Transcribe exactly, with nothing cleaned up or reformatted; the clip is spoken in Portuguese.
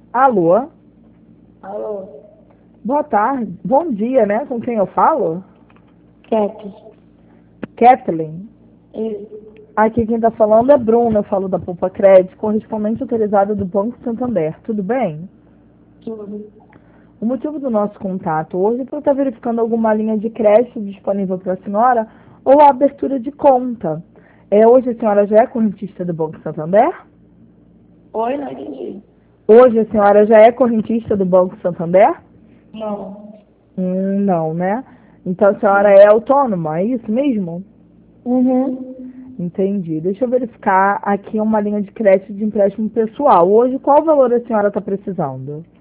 Alô? Alô, Boa tarde. Bom dia, né? Com quem eu falo? Cat. Kathleen. Isso. Aqui quem está falando é Bruna, eu falo da Poupa Crédito, correspondente autorizada do Banco Santander. Tudo bem? Tudo. O motivo do nosso contato hoje é para eu estar verificando alguma linha de crédito disponível para a senhora ou a abertura de conta. É, hoje a senhora já é correntista do Banco Santander? Oi, não entendi. Hoje a senhora já é correntista do Banco Santander? Não. Hum, não, né? Então a senhora é autônoma, é isso mesmo? Uhum. Entendi. Deixa eu verificar aqui uma linha de crédito de empréstimo pessoal. Hoje, qual valor a senhora está precisando?